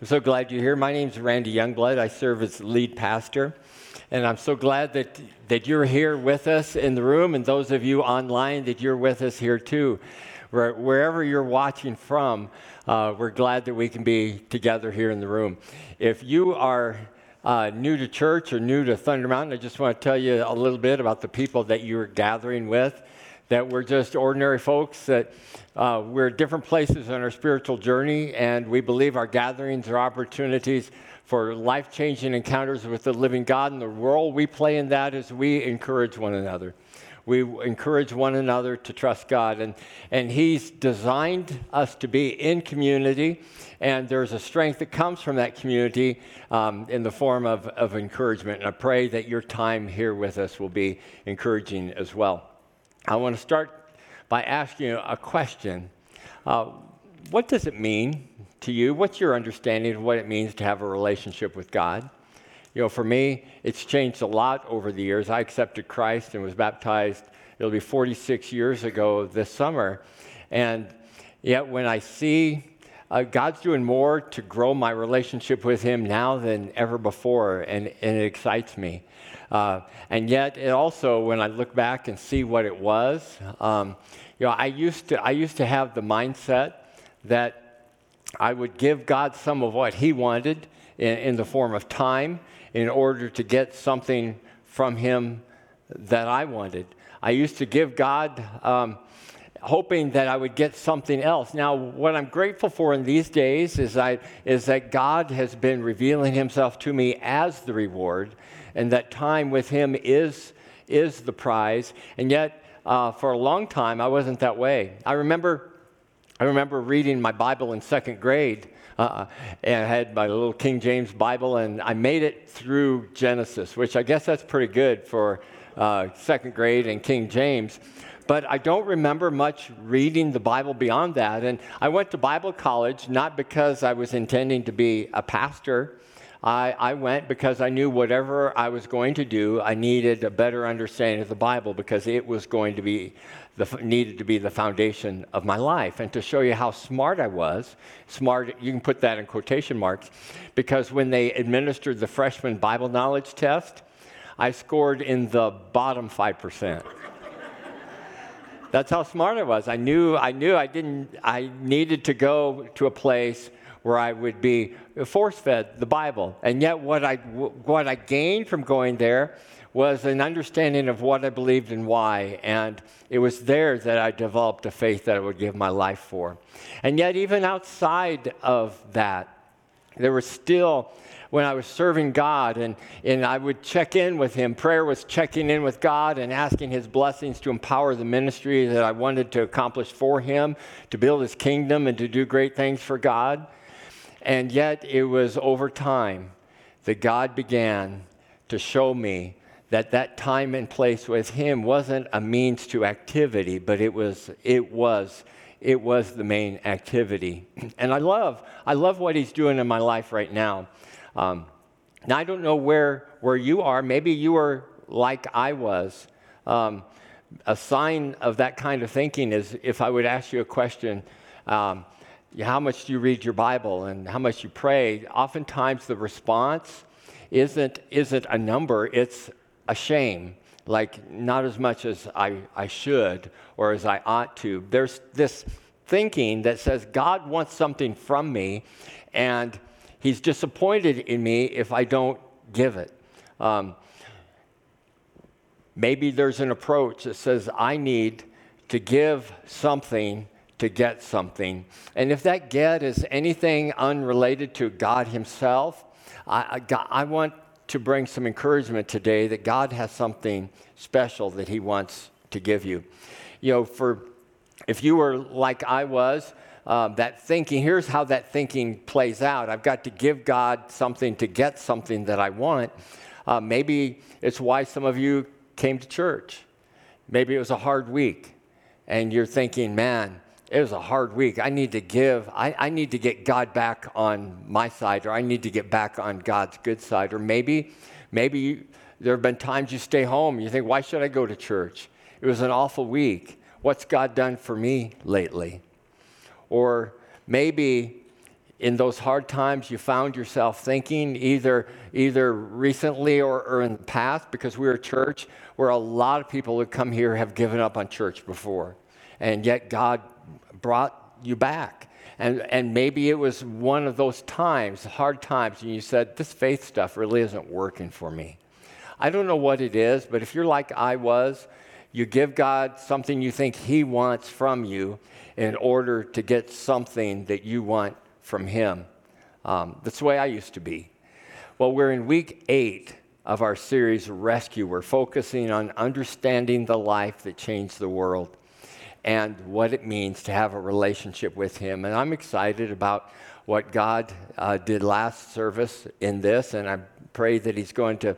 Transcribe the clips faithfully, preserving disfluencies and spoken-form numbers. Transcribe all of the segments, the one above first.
I'm so glad you're here. My name's Randy Youngblood. I serve as the lead pastor. And I'm so glad that, that you're here with us in the room, and those of you online that you're with us here too. Where, wherever you're watching from, uh, we're glad that we can be together here in the room. If you are uh, new to church or new to Thunder Mountain, I just want to tell you a little bit about the people that you're gathering with, that we're just ordinary folks, that uh, we're at different places on our spiritual journey, and we believe our gatherings are opportunities for life-changing encounters with the living God, and the role we play in that is we encourage one another. We encourage one another to trust God, and, and He's designed us to be in community, and there's a strength that comes from that community um, in the form of, of encouragement, and I pray that your time here with us will be encouraging as well. I want to start by asking you a question. Uh, what does it mean to you? What's your understanding of what it means to have a relationship with God? You know, for me, it's changed a lot over the years. I accepted Christ and was baptized, it'll be forty-six years ago this summer. And yet when I see uh, God's doing more to grow my relationship with Him now than ever before, and, and it excites me. Uh, and yet, it also, when I look back and see what it was, um, you know, I used to I used to have the mindset that I would give God some of what He wanted in, in the form of time in order to get something from Him that I wanted. I used to give God um, hoping that I would get something else. Now, what I'm grateful for in these days is I is that God has been revealing Himself to me as the reward, and that time with Him is is the prize. And yet, uh, for a long time, I wasn't that way. I remember, I remember reading my Bible in second grade, uh, and I had my little King James Bible, and I made it through Genesis, which I guess that's pretty good for uh, second grade and King James. But I don't remember much reading the Bible beyond that. And I went to Bible college not because I was intending to be a pastor. I, I went because I knew whatever I was going to do, I needed a better understanding of the Bible because it was going to be, the, needed to be the foundation of my life. And to show you how smart I was, smart, you can put that in quotation marks, because when they administered the freshman Bible knowledge test, I scored in the bottom five percent. That's how smart I was. I knew, I knew I didn't, I needed to go to a place where I would be force-fed the Bible. And yet what I, what I gained from going there was an understanding of what I believed and why. And it was there that I developed a faith that I would give my life for. And yet even outside of that, there was still, when I was serving God and, and I would check in with Him, prayer was checking in with God and asking His blessings to empower the ministry that I wanted to accomplish for Him, to build His kingdom and to do great things for God. And yet it was over time that God began to show me that that time and place with Him wasn't a means to activity, but it was it was it was the main activity. And I love I love what He's doing in my life right now. Um, now I don't know where where you are. Maybe you are like I was. Um, a sign of that kind of thinking is if I would ask you a question. Um, How much do you read your Bible and how much you pray? Oftentimes the response isn't isn't a number, it's a shame, like not as much as I, I should or as I ought to. There's this thinking that says God wants something from me and He's disappointed in me if I don't give it. Um, maybe there's an approach that says I need to give something to get something. And if that get is anything unrelated to God Himself, I, I, God, I want to bring some encouragement today that God has something special that He wants to give you. You know, for if you were like I was, uh, that thinking, here's how that thinking plays out. I've got to give God something to get something that I want. Uh, maybe it's why some of you came to church. Maybe it was a hard week, and you're thinking, man, it was a hard week. I need to give. I, I need to get God back on my side, or I need to get back on God's good side. Or maybe, maybe you, there have been times you stay home. You think, why should I go to church? It was an awful week. What's God done for me lately? Or maybe in those hard times you found yourself thinking, either either recently or, or in the past, because we're a church where a lot of people who come here have given up on church before, and yet God brought you back. And, and maybe it was one of those times, hard times, and you said, this faith stuff really isn't working for me. I don't know what it is, but if you're like I was, you give God something you think he wants from you in order to get something that you want from him. Um, that's the way I used to be. Well, we're in week eight of our series, Rescue. We're focusing on understanding the life that changed the world and what it means to have a relationship with him. And I'm excited about what God uh, did last service in this, and I pray that he's going to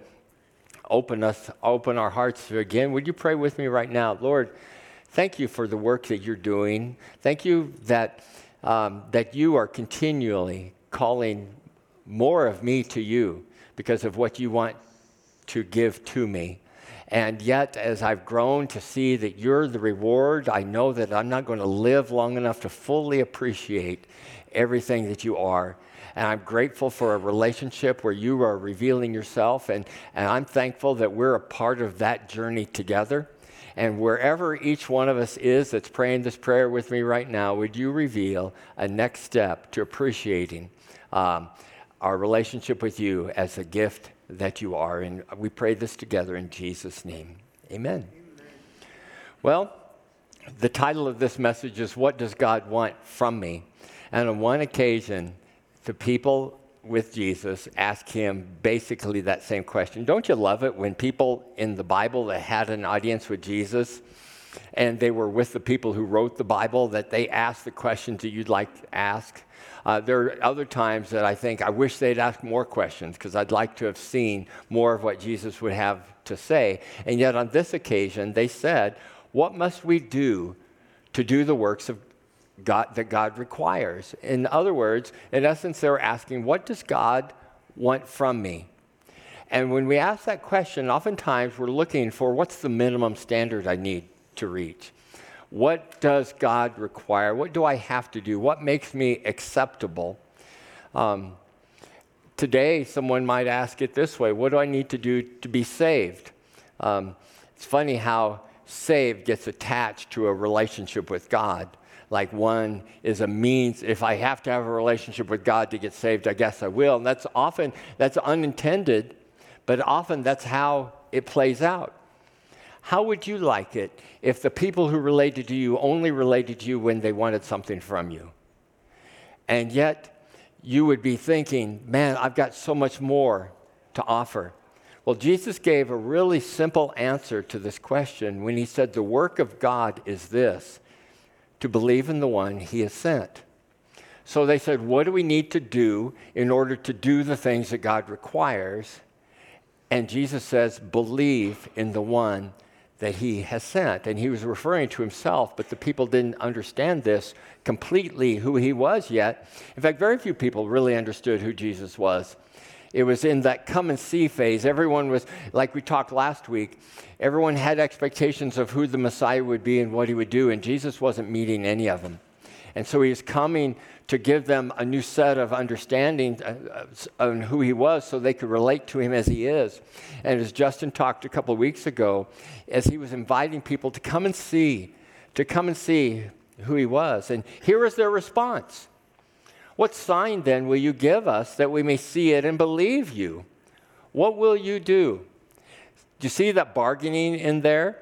open us, open our hearts again. Would you pray with me right now? Lord, thank you for the work that you're doing. Thank you that um, that you are continually calling more of me to you because of what you want to give to me. And yet, as I've grown to see that you're the reward, I know that I'm not going to live long enough to fully appreciate everything that you are. And I'm grateful for a relationship where you are revealing yourself, and, and I'm thankful that we're a part of that journey together. And wherever each one of us is that's praying this prayer with me right now, would you reveal a next step to appreciating um, our relationship with you as a gift that you are. And we pray this together in Jesus' name. Amen. Amen. Well, the title of this message is, What Does God Want From Me? And on one occasion, the people with Jesus ask him basically that same question. Don't you love it when people in the Bible that had an audience with Jesus and they were with the people who wrote the Bible, that they asked the questions that you'd like to ask? Uh, there are other times that I think I wish they'd ask more questions because I'd like to have seen more of what Jesus would have to say. And yet on this occasion, they said, what must we do to do the works of God that God requires? In other words, in essence, they were asking, what does God want from me? And when we ask that question, oftentimes we're looking for what's the minimum standard I need to reach? What does God require? What do I have to do? What makes me acceptable? Um, today, someone might ask it this way: what do I need to do to be saved? Um, it's funny how saved gets attached to a relationship with God. Like one is a means. If I have to have a relationship with God to get saved, I guess I will. And that's often, that's unintended, but often that's how it plays out. How would you like it if the people who related to you only related to you when they wanted something from you? And yet you would be thinking, man, I've got so much more to offer. Well, Jesus gave a really simple answer to this question when he said the work of God is this: to believe in the one he has sent. So they said, what do we need to do in order to do the things that God requires? And Jesus says, believe in the one that he has sent. And he was referring to himself, but the people didn't understand this completely, who he was yet. In fact, very few people really understood who Jesus was. It was in that come and see phase. Everyone was, like we talked last week, everyone had expectations of who the Messiah would be and what he would do, and Jesus wasn't meeting any of them. And so he was coming to give them a new set of understanding on who he was so they could relate to him as he is. And as Justin talked a couple of weeks ago, as he was inviting people to come and see, to come and see who he was. And here was their response. What sign then will you give us that we may see it and believe you? What will you do? Do you see that bargaining in there?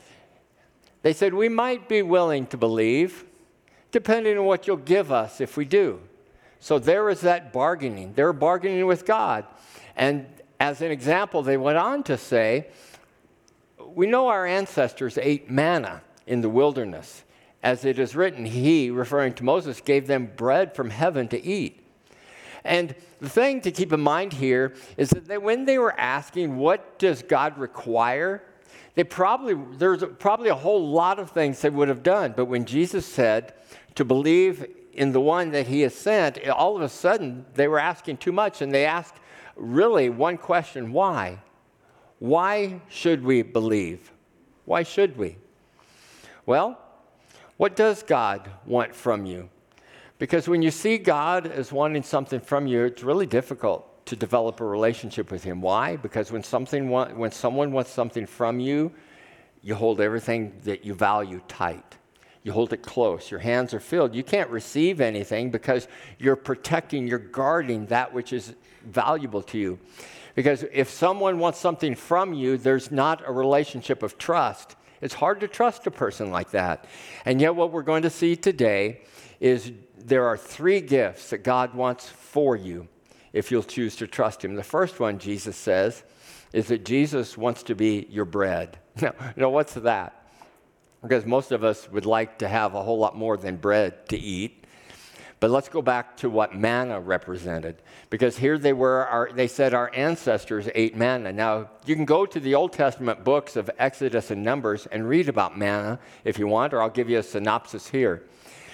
They said, we might be willing to believe, depending on what you'll give us if we do. So there was that bargaining. They were bargaining with God. And as an example, they went on to say, we know our ancestors ate manna in the wilderness. As it is written, he, referring to Moses, gave them bread from heaven to eat. And the thing to keep in mind here is that they, when they were asking, what does God require? They probably, there's probably a whole lot of things they would have done. But when Jesus said to believe in the one that he has sent, all of a sudden they were asking too much. And they asked really one question: why? Why should we believe? Why should we? Well, what does God want from you? Because when you see God as wanting something from you, it's really difficult to develop a relationship with him. Why? Because when something wa- when someone wants something from you, you hold everything that you value tight. You hold it close. Your hands are filled. You can't receive anything because you're protecting, you're guarding that which is valuable to you. Because if someone wants something from you, there's not a relationship of trust. It's hard to trust a person like that. And yet what we're going to see today is there are three gifts that God wants for you if you'll choose to trust him. The first one, Jesus says, is that Jesus wants to be your bread. Now, now what's that? Because most of us would like to have a whole lot more than bread to eat. But let's go back to what manna represented. Because here they were, our, they said our ancestors ate manna. Now, you can go to the Old Testament books of Exodus and Numbers and read about manna if you want, or I'll give you a synopsis here.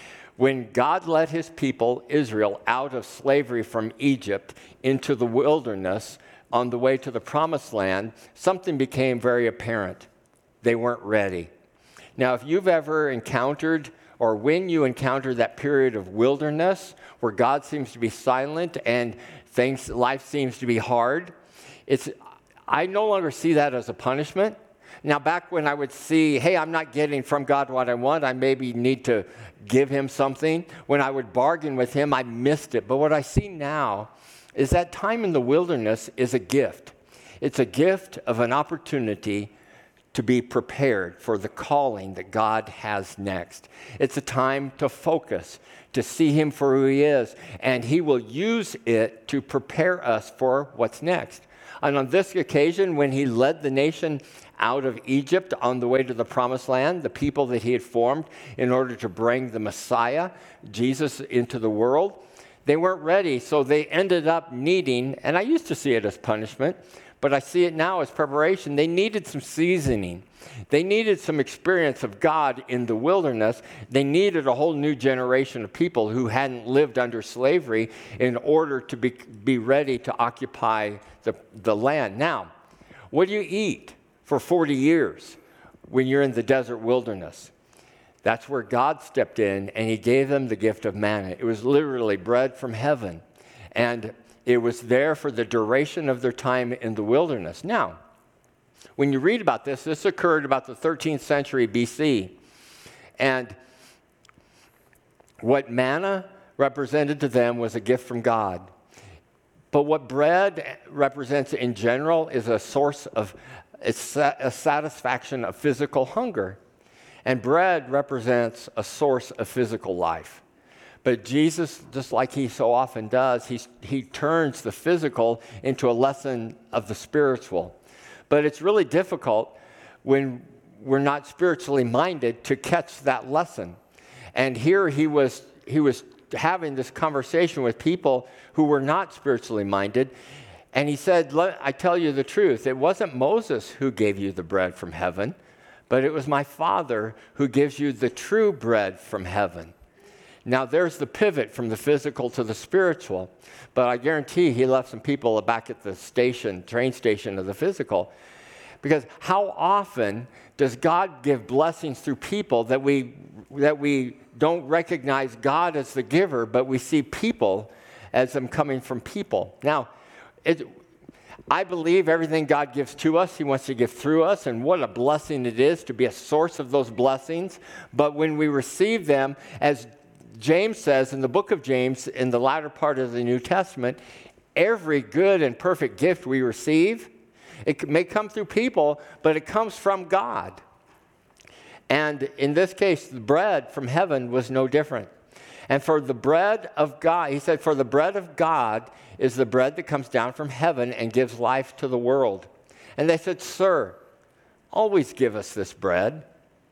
When God led his people, Israel, out of slavery from Egypt into the wilderness on the way to the promised land, something became very apparent. They weren't ready. Now, if you've ever encountered, or when you encounter that period of wilderness where God seems to be silent and things, life seems to be hard, it's, I no longer see that as a punishment. Now, back when I would see, hey, I'm not getting from God what I want, I maybe need to give him something. When I would bargain with him, I missed it. But what I see now is that time in the wilderness is a gift. It's a gift of an opportunity to be prepared for the calling that God has next. It's a time to focus, to see him for who he is, and he will use it to prepare us for what's next. And on this occasion, when he led the nation out of Egypt on the way to the promised land, the people that he had formed in order to bring the Messiah, Jesus, into the world, they weren't ready, so they ended up needing, and I used to see it as punishment, but I see it now as preparation. They needed some seasoning. They needed some experience of God in the wilderness. They needed a whole new generation of people who hadn't lived under slavery in order to be, be ready to occupy the, the land. Now, what do you eat for forty years when you're in the desert wilderness? That's where God stepped in and he gave them the gift of manna. It was literally bread from heaven. And it was there for the duration of their time in the wilderness. Now, when you read about this, this occurred about the thirteenth century B C. And what manna represented to them was a gift from God. But what bread represents in general is a source of it's a satisfaction of physical hunger. And bread represents a source of physical life. But Jesus, just like he so often does, he, he turns the physical into a lesson of the spiritual. But it's really difficult when we're not spiritually minded to catch that lesson. And here he was, he was having this conversation with people who were not spiritually minded. And he said, I tell you the truth, it wasn't Moses who gave you the bread from heaven, but it was my Father who gives you the true bread from heaven. Now, there's the pivot from the physical to the spiritual, but I guarantee he left some people back at the station, train station of the physical. Because how often does God give blessings through people that we, that we don't recognize God as the giver, but we see people as them coming from people? Now, it, I believe everything God gives to us, he wants to give through us, and what a blessing it is to be a source of those blessings. But when we receive them, as James says in the book of James, in the latter part of the New Testament, every good and perfect gift we receive, it may come through people, but it comes from God. And in this case, the bread from heaven was no different. And for the bread of God, he said, for the bread of God is the bread that comes down from heaven and gives life to the world. And they said, sir, always give us this bread.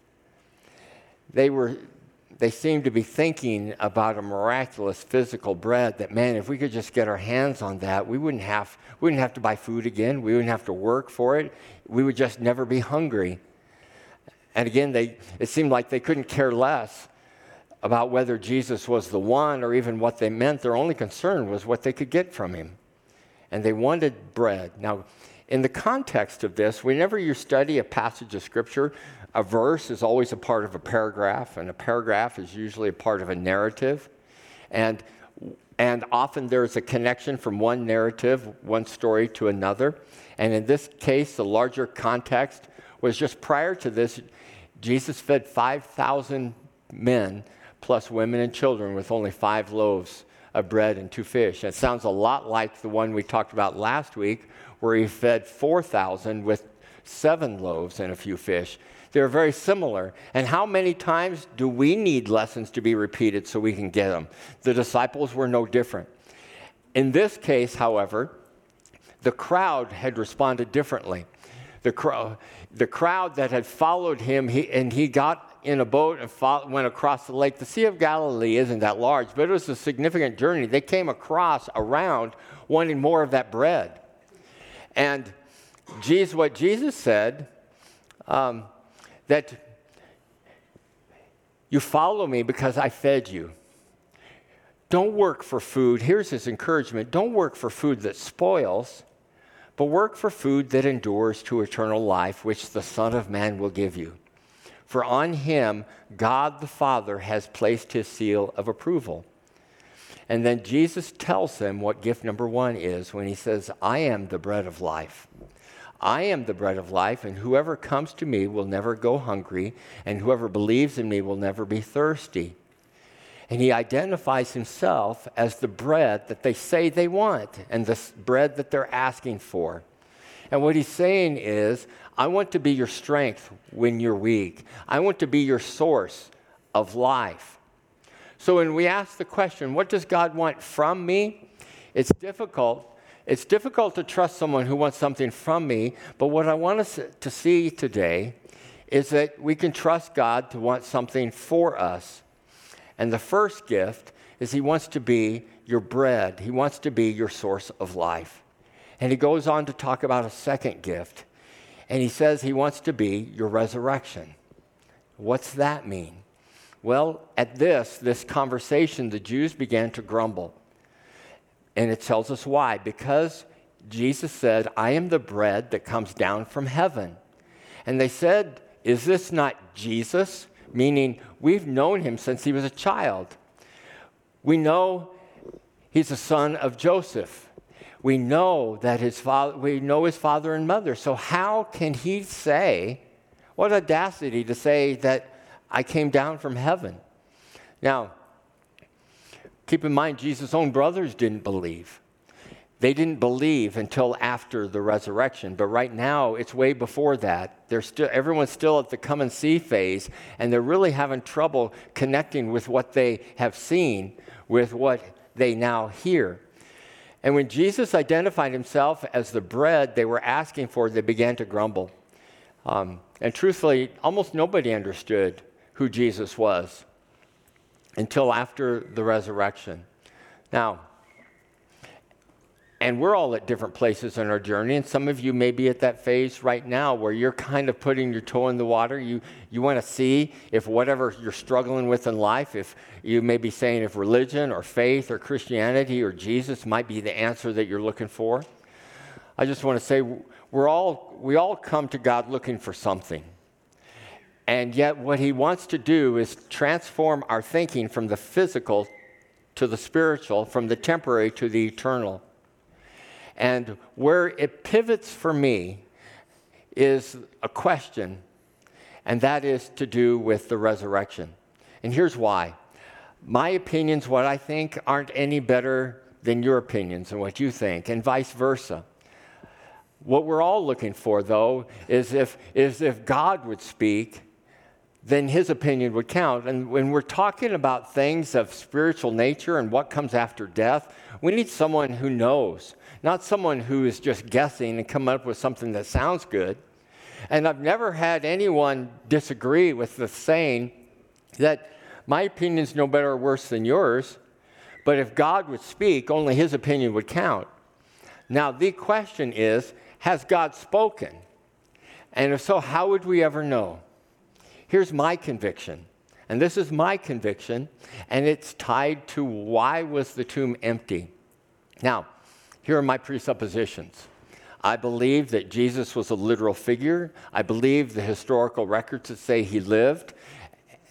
They were... They seemed to be thinking about a miraculous physical bread that, man, if we could just get our hands on that, we wouldn't have, we wouldn't have to buy food again. We wouldn't have to work for it. We would just never be hungry. And again, they, it seemed like they couldn't care less about whether Jesus was the one or even what they meant. Their only concern was what they could get from him. And they wanted bread. Now, in the context of this, whenever you study a passage of Scripture, a verse is always a part of a paragraph, and a paragraph is usually a part of a narrative. And, and often there's a connection from one narrative, one story to another. And in this case, the larger context was just prior to this, Jesus fed five thousand men plus women and children with only five loaves of bread and two fish. It sounds a lot like the one we talked about last week, where he fed four thousand with seven loaves and a few fish. They're very similar. And how many times do we need lessons to be repeated so we can get them? The disciples were no different. In this case, however, the crowd had responded differently. The, cr- the crowd that had followed him, he, and he got in a boat and fought, went across the lake. The Sea of Galilee isn't that large, but it was a significant journey. They came across, around, wanting more of that bread. And Jesus, what Jesus said, um, that you follow me because I fed you. Don't work for food. Here's his encouragement. Don't work for food that spoils, but work for food that endures to eternal life, which the Son of Man will give you. For on him, God the Father has placed his seal of approval. And then Jesus tells them what gift number one is when he says, I am the bread of life. I am the bread of life, and whoever comes to me will never go hungry, and whoever believes in me will never be thirsty. And he identifies himself as the bread that they say they want and the bread that they're asking for. And what he's saying is, I want to be your strength when you're weak. I want to be your source of life. So when we ask the question, what does God want from me? It's difficult. It's difficult to trust someone who wants something from me, but what I want us to see today is that we can trust God to want something for us. And the first gift is he wants to be your bread. He wants to be your source of life. And he goes on to talk about a second gift. And he says he wants to be your resurrection. What's that mean? Well, at this, this conversation, the Jews began to grumble. And it tells us why. Because Jesus said, I am the bread that comes down from heaven. And they said, is this not Jesus? Meaning, we've known him since he was a child. We know he's the son of Joseph. We know that his father, we know his father and mother. So how can he say, what audacity to say that I came down from heaven? Now, keep in mind, Jesus' own brothers didn't believe. They didn't believe until after the resurrection. But right now, it's way before that. They're still, everyone's still at the come and see phase, and they're really having trouble connecting with what they have seen with what they now hear. And when Jesus identified himself as the bread they were asking for, they began to grumble. Um, and truthfully, almost nobody understood who Jesus was until after the resurrection. Now, and we're all at different places in our journey, and some of you may be at that phase right now where you're kind of putting your toe in the water. You you want to see if whatever you're struggling with in life, if you may be saying if religion or faith or Christianity or Jesus might be the answer that you're looking for. I just want to say we're all we all come to God looking for something. And yet what he wants to do is transform our thinking from the physical to the spiritual, from the temporary to the eternal. And where it pivots for me is a question, and that is to do with the resurrection. And here's why. My opinions, what I think, aren't any better than your opinions and what you think, and vice versa. What we're all looking for, though, is if, is if God would speak, then his opinion would count. And when we're talking about things of spiritual nature and what comes after death, we need someone who knows, not someone who is just guessing and coming up with something that sounds good. And I've never had anyone disagree with the saying that my opinion is no better or worse than yours, but if God would speak, only his opinion would count. Now, the question is, has God spoken? And if so, how would we ever know? Here's my conviction, and this is my conviction, and it's tied to why was the tomb empty. Now, here are my presuppositions. I believe that Jesus was a literal figure. I believe the historical records that say he lived.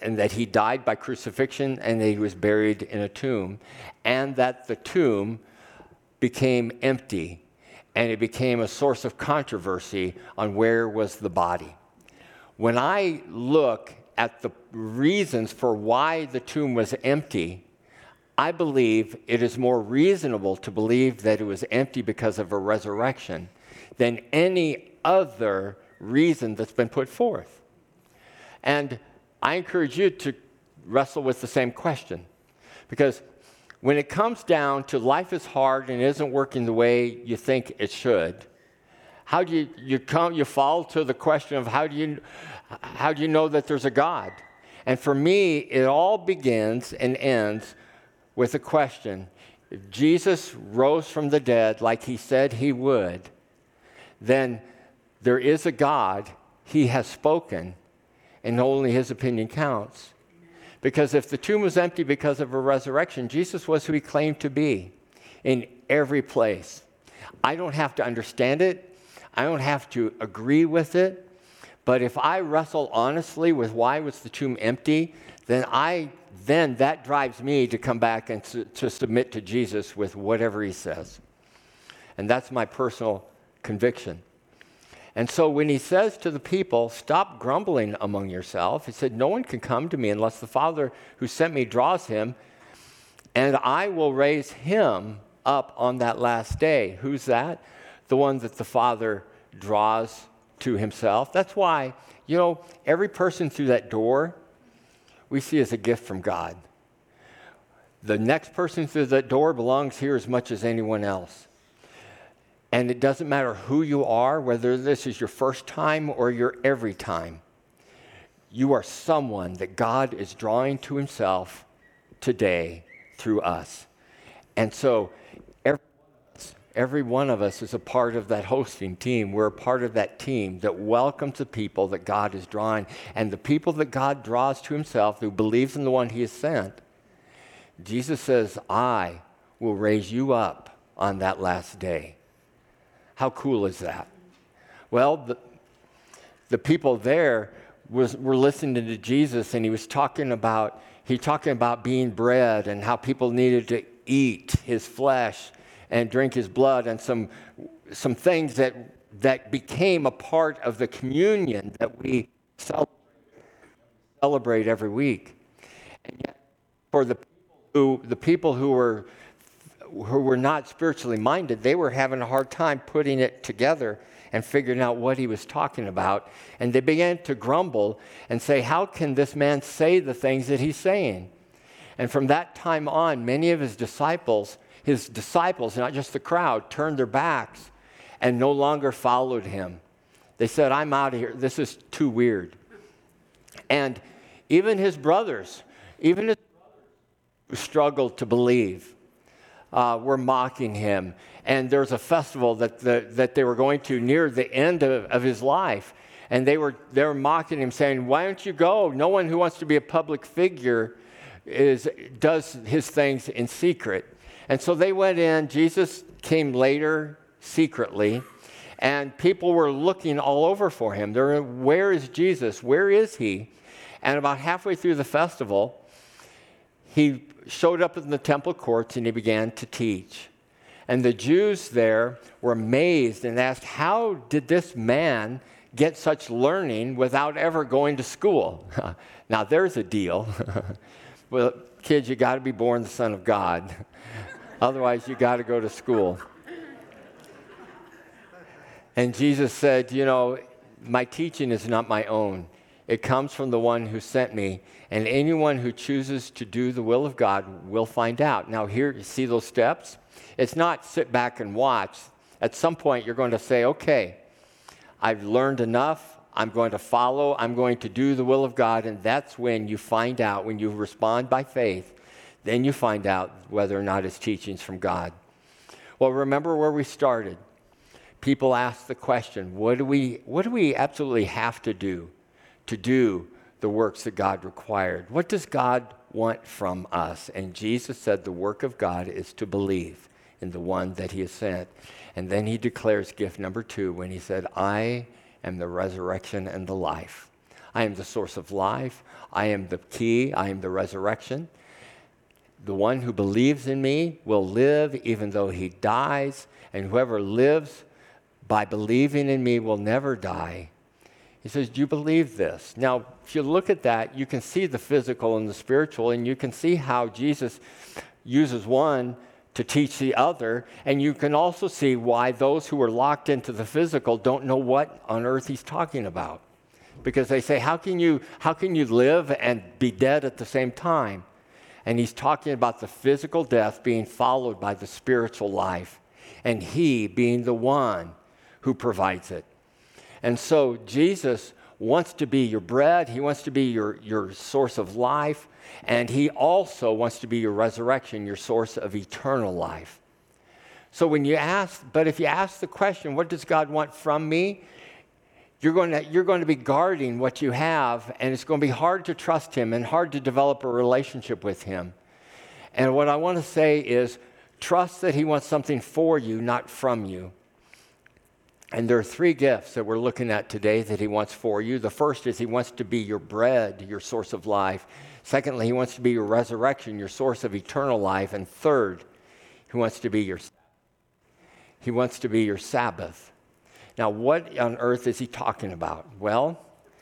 and that he died by crucifixion and that he was buried in a tomb, and that the tomb became empty and it became a source of controversy on where was the body. When I look at the reasons for why the tomb was empty, I believe it is more reasonable to believe that it was empty because of a resurrection than any other reason that's been put forth. And I encourage you to wrestle with the same question, because when it comes down to life is hard and isn't working the way you think it should, how do you, you come, you fall to the question of how do you, how do you know that there's a God? And for me, it all begins and ends with a question. If Jesus rose from the dead like he said he would, then there is a God, he has spoken, and only his opinion counts. Because if the tomb was empty because of a resurrection, Jesus was who he claimed to be in every place. I don't have to understand it. I don't have to agree with it. But if I wrestle honestly with why was the tomb empty, then I then that drives me to come back and to, to submit to Jesus with whatever he says. And that's my personal conviction. And so when he says to the people, stop grumbling among yourself, he said, no one can come to me unless the Father who sent me draws him, and I will raise him up on that last day. Who's that? The one that the Father draws to himself. That's why, you know, every person through that door we see as a gift from God. The next person through that door belongs here as much as anyone else. And it doesn't matter who you are, whether this is your first time or your every time. You are someone that God is drawing to himself today through us. And so every, every one of us is a part of that hosting team. We're a part of that team that welcomes the people that God is drawing. And the people that God draws to himself, who believes in the one he has sent, Jesus says, I will raise you up on that last day. How cool is that? Well, the, the people there was, were listening to Jesus, and he was talking about he talking about being bread and how people needed to eat his flesh and drink his blood, and some some things that that became a part of the communion that we celebrate, celebrate every week. And yet, for the people who the people who were who were not spiritually minded, they were having a hard time putting it together and figuring out what he was talking about. And they began to grumble and say, how can this man say the things that he's saying? And from that time on, many of his disciples, his disciples, not just the crowd, turned their backs and no longer followed him. They said, I'm out of here. This is too weird. And even his brothers, even his brothers struggled to believe. Uh, were mocking him. And there was a festival that the, that they were going to near the end of, of his life. And they were, they were mocking him, saying, why don't you go? No one who wants to be a public figure is, does his things in secret. And so they went in. Jesus came later secretly. And people were looking all over for him. They're, where is Jesus? Where is he? And about halfway through the festival, he showed up in the temple courts and he began to teach. And the Jews there were amazed and asked, how did this man get such learning without ever going to school? Now there's a deal. Well, kids, you got to be born the Son of God. Otherwise, you got to go to school. And Jesus said, you know, my teaching is not my own. It comes from the one who sent me, and anyone who chooses to do the will of God will find out. Now here, you see those steps? It's not sit back and watch. At some point, you're going to say, okay, I've learned enough. I'm going to follow. I'm going to do the will of God, and that's when you find out, when you respond by faith, then you find out whether or not his teaching's from God. Well, remember where we started. People ask the question, what do we, what do we absolutely have to do to do the works that God required? What does God want from us? And Jesus said the work of God is to believe in the one that he has sent. And then he declares gift number two when he said, I am the resurrection and the life. I am the source of life. I am the key. I am the resurrection. The one who believes in me will live even though he dies, and whoever lives by believing in me will never die. He says, do you believe this? Now, if you look at that, you can see the physical and the spiritual, and you can see how Jesus uses one to teach the other, and you can also see why those who are locked into the physical don't know what on earth he's talking about. Because they say, how can you, how can you live and be dead at the same time? And he's talking about the physical death being followed by the spiritual life, and he being the one who provides it. And so Jesus wants to be your bread, he wants to be your, your source of life, and he also wants to be your resurrection, your source of eternal life. So when you ask, but if you ask the question, what does God want from me? You're going to, you're going to be guarding what you have, and it's going to be hard to trust him and hard to develop a relationship with him. And what I want to say is, trust that he wants something for you, not from you. And there are three gifts that we're looking at today that he wants for you. The first is he wants to be your bread, your source of life. Secondly, he wants to be your resurrection, your source of eternal life. And third, he wants to be your, he wants to be your Sabbath. Now, what on earth is he talking about? Well,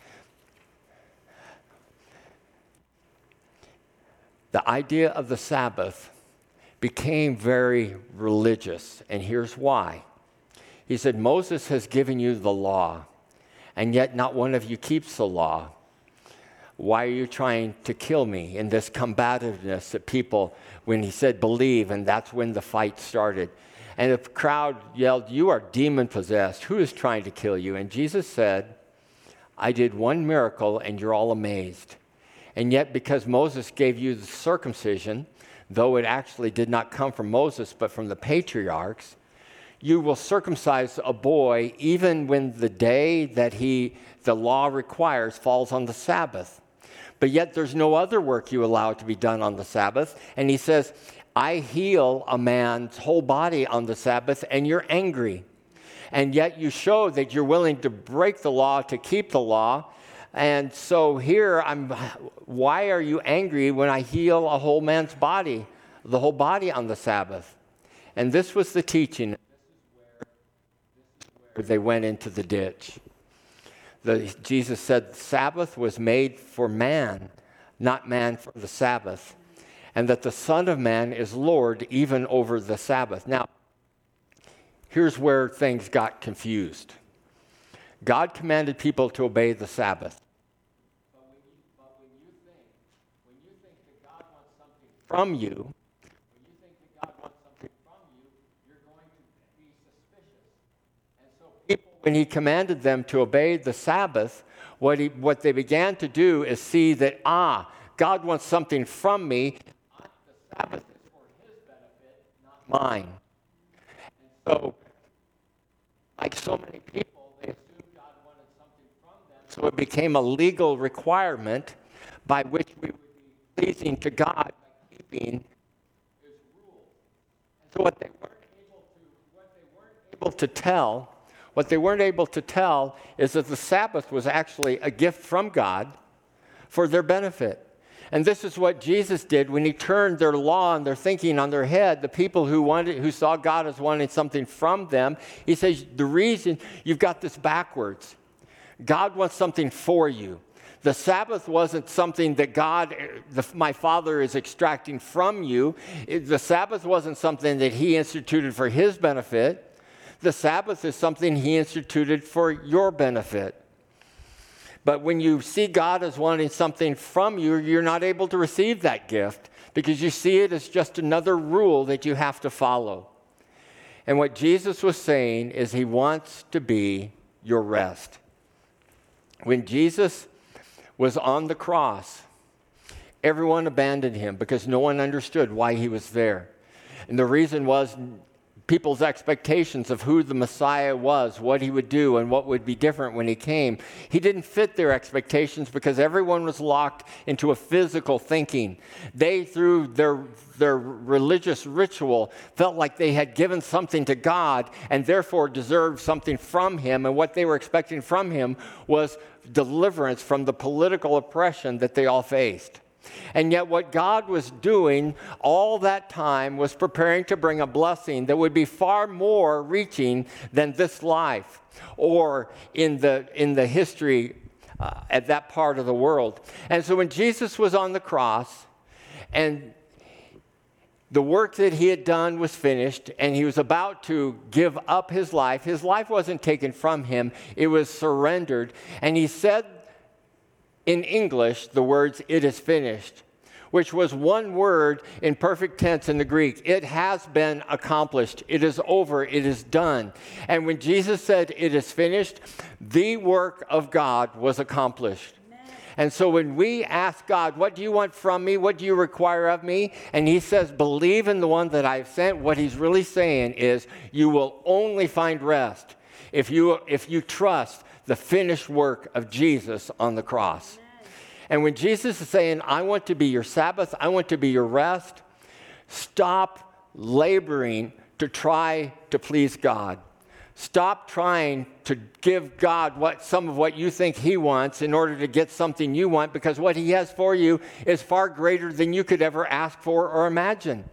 the idea of the Sabbath became very religious, and here's why. He said, Moses has given you the law, and yet not one of you keeps the law. Why are you trying to kill me? In this combativeness that people, when he said believe, and that's when the fight started. And the crowd yelled, you are demon-possessed. Who is trying to kill you? And Jesus said, I did one miracle, and you're all amazed. And yet because Moses gave you the circumcision, though it actually did not come from Moses, but from the patriarchs, you will circumcise a boy even when the day that he, the law requires falls on the Sabbath. But yet there's no other work you allow to be done on the Sabbath. And he says, I heal a man's whole body on the Sabbath, and you're angry. And yet you show that you're willing to break the law to keep the law. And so here, I'm. why are you angry when I heal a whole man's body, the whole body on the Sabbath? And this was the teaching. This is where they went into the ditch. The, Jesus said the Sabbath was made for man, not man for the Sabbath. And that the Son of Man is Lord even over the Sabbath. Now, here's where things got confused. God commanded people to obey the Sabbath. But when you, but when you think, when you think that God wants something from you, when you think that God wants something from you, you're going to be suspicious. And so people, when he commanded them to obey the Sabbath, what he, what they began to do is see that, ah, God wants something from me. Sabbath is for his benefit, not mine. And so, like so many people, they assumed God wanted something from them. So it became a legal requirement by which we would be pleasing to God by keeping his rules. And so what they weren't able to, what they weren't able to tell, what they weren't able to tell is that the Sabbath was actually a gift from God for their benefit. And this is what Jesus did when he turned their law and their thinking on their head. The people who wanted, who saw God as wanting something from them, he says, the reason you've got this backwards. God wants something for you. The Sabbath wasn't something that God, the, my Father, is extracting from you. It, the Sabbath wasn't something that he instituted for his benefit. The Sabbath is something he instituted for your benefit. But when you see God as wanting something from you, you're not able to receive that gift because you see it as just another rule that you have to follow. And what Jesus was saying is he wants to be your rest. When Jesus was on the cross, everyone abandoned him because no one understood why he was there. And the reason was people's expectations of who the Messiah was, what he would do, and what would be different when he came. He didn't fit their expectations because everyone was locked into a physical thinking. They, through their, their religious ritual, felt like they had given something to God and therefore deserved something from him, and what they were expecting from him was deliverance from the political oppression that they all faced. And yet what God was doing all that time was preparing to bring a blessing that would be far more reaching than this life or in the, in the history uh, at that part of the world. And so when Jesus was on the cross and the work that he had done was finished and he was about to give up his life, his life wasn't taken from him, it was surrendered. And he said in English, the words, "It is finished," which was one word in perfect tense in the Greek. It has been accomplished. It is over. It is done. And when Jesus said, "It is finished," the work of God was accomplished. Amen. And so when we ask God, "What do you want from me? What do you require of me?" And he says, "Believe in the one that I've sent," what he's really saying is, you will only find rest if you, if you trust the finished work of Jesus on the cross. Amen. And when Jesus is saying, "I want to be your Sabbath, I want to be your rest," stop laboring to try to please God. Stop trying to give God what some of what you think he wants in order to get something you want, because what he has for you is far greater than you could ever ask for or imagine.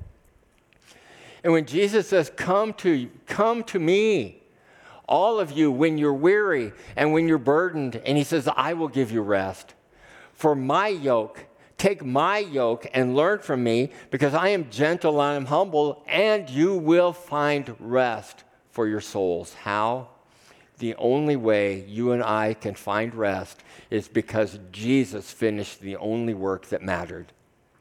And when Jesus says, "Come to, come to me, all of you, when you're weary and when you're burdened," and he says, "I will give you rest. For my yoke, take my yoke and learn from me, because I am gentle and I am humble, and you will find rest for your souls." How? The only way you and I can find rest is because Jesus finished the only work that mattered.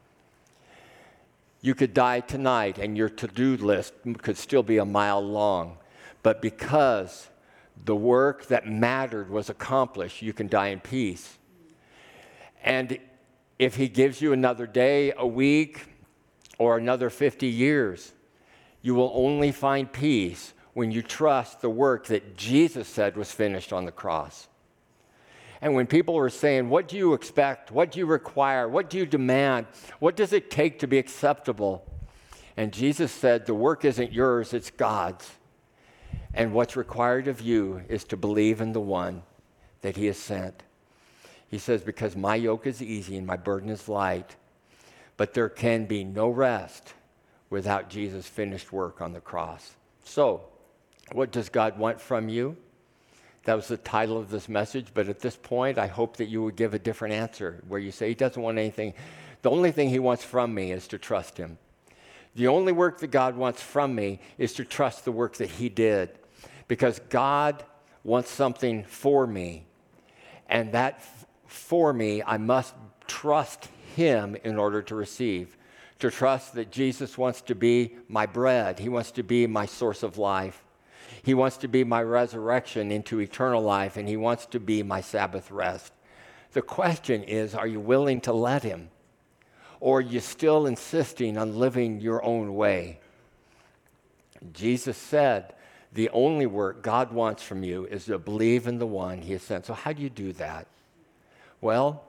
You could die tonight and your to-do list could still be a mile long. But because the work that mattered was accomplished, you can die in peace. And if he gives you another day, a week, or another fifty years, you will only find peace when you trust the work that Jesus said was finished on the cross. And when people were saying, "What do you expect? What do you require? What do you demand? What does it take to be acceptable?" And Jesus said, "The work isn't yours, it's God's. And what's required of you is to believe in the one that he has sent." He says, "Because my yoke is easy and my burden is light." But there can be no rest without Jesus' finished work on the cross. So, what does God want from you? That was the title of this message, but at this point, I hope that you would give a different answer, where you say, he doesn't want anything. The only thing he wants from me is to trust him. The only work that God wants from me is to trust the work that he did, because God wants something for me, and that f- for me, I must trust him in order to receive. To trust that Jesus wants to be my bread. He wants to be my source of life. He wants to be my resurrection into eternal life, and he wants to be my Sabbath rest. The question is, are you willing to let him? Or are you still insisting on living your own way? Jesus said, the only work God wants from you is to believe in the one he has sent. So how do you do that? Well,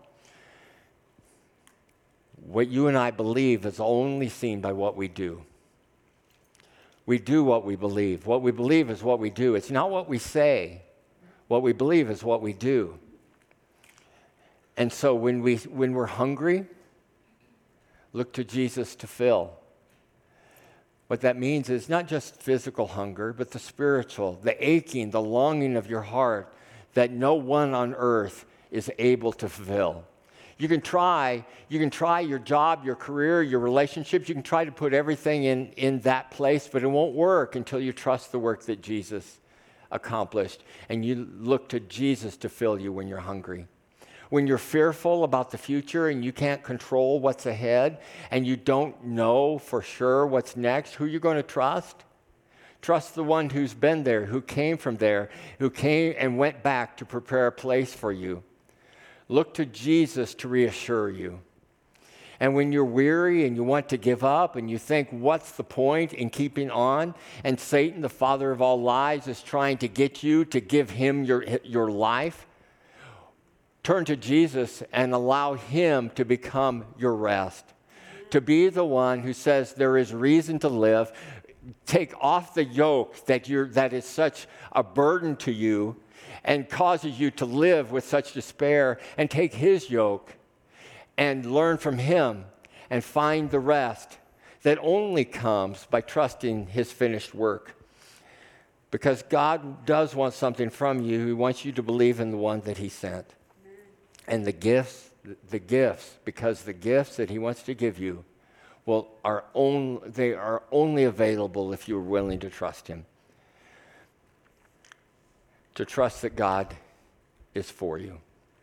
what you and I believe is only seen by what we do. We do what we believe. What we believe is what we do. It's not what we say. What we believe is what we do. And so when, we, when we're hungry, look to Jesus to fill. What that means is not just physical hunger, but the spiritual, the aching, the longing of your heart that no one on earth is able to fulfill. You can try, you can try your job, your career, your relationships. You can try to put everything in, in that place, but it won't work until you trust the work that Jesus accomplished. And you look to Jesus to fill you when you're hungry. When you're fearful about the future and you can't control what's ahead and you don't know for sure what's next, who are you going to trust? Trust the one who's been there, who came from there, who came and went back to prepare a place for you. Look to Jesus to reassure you. And when you're weary and you want to give up and you think, what's the point in keeping on? And Satan, the father of all lies, is trying to get you to give him your, your life. Turn to Jesus and allow him to become your rest. To be the one who says there is reason to live. Take off the yoke that, you're, that is such a burden to you and causes you to live with such despair, and take his yoke and learn from him and find the rest that only comes by trusting his finished work. Because God does want something from you. He wants you to believe in the one that he sent. And the gifts, the gifts, because the gifts that he wants to give you, well, are on, they are only available if you're willing to trust him. To trust that God is for you.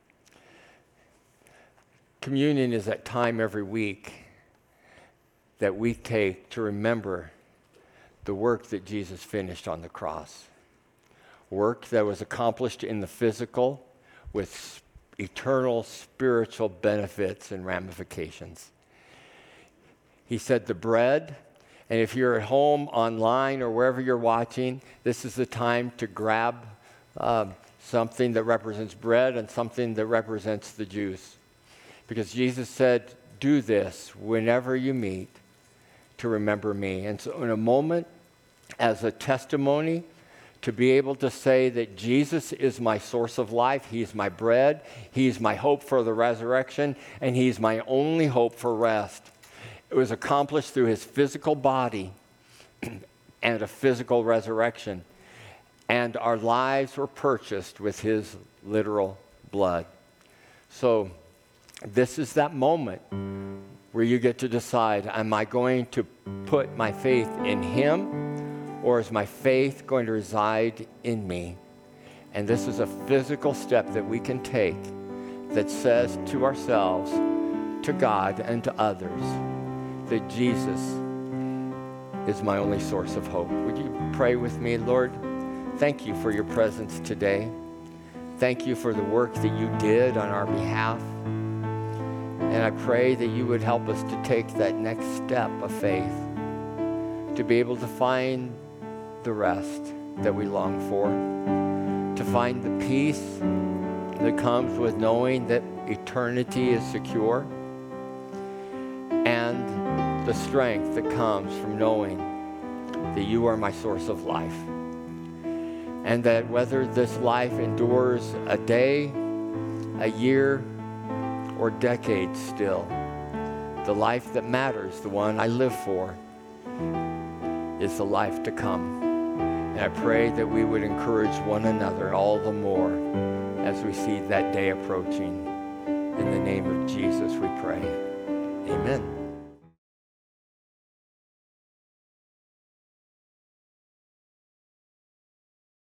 Communion is that time every week that we take to remember the work that Jesus finished on the cross. Work that was accomplished in the physical with eternal spiritual benefits and ramifications. He said the bread, and if you're at home, online, or wherever you're watching, this is the time to grab um, something that represents bread and something that represents the juice. Because Jesus said, do this whenever you meet to remember me. And so in a moment, as a testimony, to be able to say that Jesus is my source of life, he's my bread, he's my hope for the resurrection, and he's my only hope for rest. It was accomplished through his physical body and a physical resurrection. And our lives were purchased with his literal blood. So this is that moment where you get to decide, am I going to put my faith in him, or is my faith going to reside in me? And this is a physical step that we can take that says to ourselves, to God, and to others, that Jesus is my only source of hope. Would you pray with me? Lord, thank you for your presence today. Thank you for the work that you did on our behalf. And I pray that you would help us to take that next step of faith, to be able to find the rest that we long for, to find the peace that comes with knowing that eternity is secure, and the strength that comes from knowing that you are my source of life. And that whether this life endures a day, a year, or decades still, the life that matters, the one I live for, is the life to come. And I pray that we would encourage one another all the more as we see that day approaching. In the name of Jesus we pray. Amen.